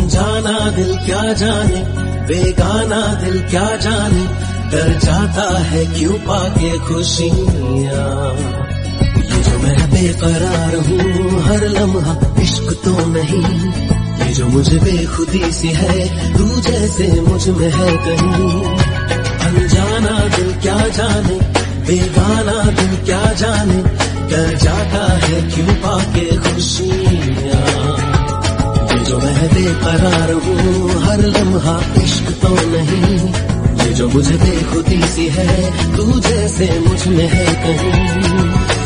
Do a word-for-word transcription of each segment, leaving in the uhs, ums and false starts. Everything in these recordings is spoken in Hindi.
अनजाना दिल क्या जाने, बेगाना दिल क्या जाने, डर जाता है क्यों पाके खुशियाँ। ये जो मैं बेकरार हूँ हर लम्हा इश्क तो नहीं, ये जो मुझे बेखुदी सी है तू जैसे मुझ में है कहीं। अनजाना दिल क्या जाने, बेगाना दिल क्या जाने, डर जाता है क्यों पाके खुशियाँ। ये जो मैं बेकरार हूँ हर लम्हा इश्क तो नहीं, ये जो मुझे बेखुदी सी है तू जैसे मुझ में है कहीं।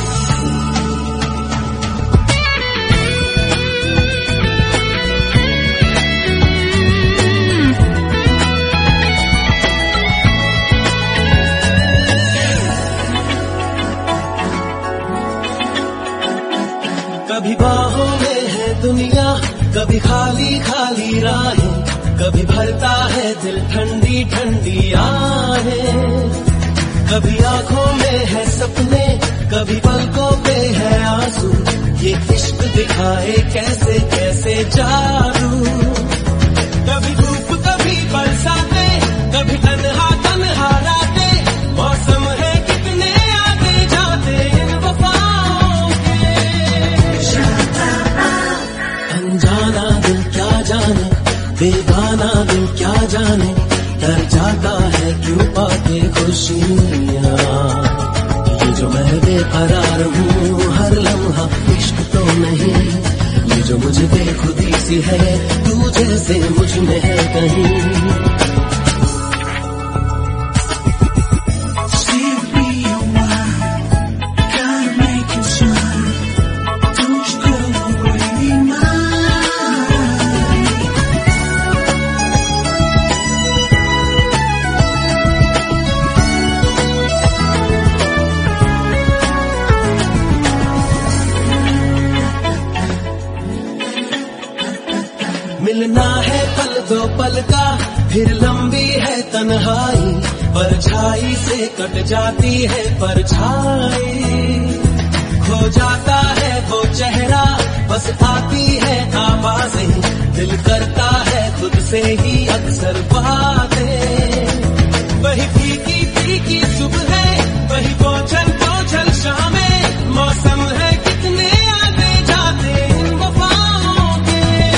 कभी बाहों में है दुनिया, कभी खाली खाली राहें, कभी भरता है दिल ठंडी ठंडी आहें। कभी आंखों में है सपने, कभी पलकों पे है आंसू, ये इश्क दिखाए कैसे कैसे जादू। कभी धूप कभी बरसाते, कभी तन्हा तन्हा रातें, मौसम है कितने आते जाते इन वफाओं के। अनजाना दिल क्या जाने, बेगाना दिल क्या जाने, डर जाता है क्यों पाके खुशियाँ। ये जो मैं बेकरार हूँ हर लम्हा इश्क तो नहीं, ये जो मुझे बेखुदी सी है तू जैसे मुझ में है कहीं। मिलना है पल दो पल का, फिर लंबी है तन्हाई, परछाई से कट जाती है परछाई। खो जाता है वो चेहरा, बस आती है आवाजें, दिल करता है खुद से ही अक्सर बातें। वही फीकी फीकी सुबह है, वही बोझल बोझल शामें, मौसम है कितने आते जाते इन वफाओं के।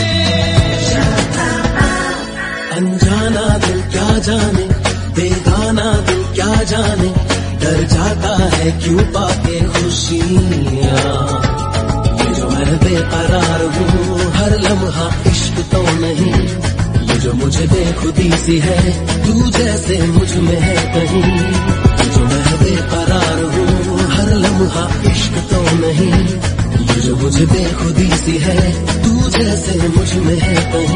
अनजाना दिल क्या जाने, बेगाना दिल क्या जाने, डर जाता है क्यों पाके खुशियाँ। ये जो मैं बेकरार हूँ हर लम्हा इश्क तो नहीं, ये जो मुझे बेखुदी सी है तू जैसे मुझ में है कहीं। ये जो मैं बेकरार हूँ हर लम्हा इश्क तो नहीं, ये जो मुझे बेखुदी सी है तू जैसे मुझ में है कहीं।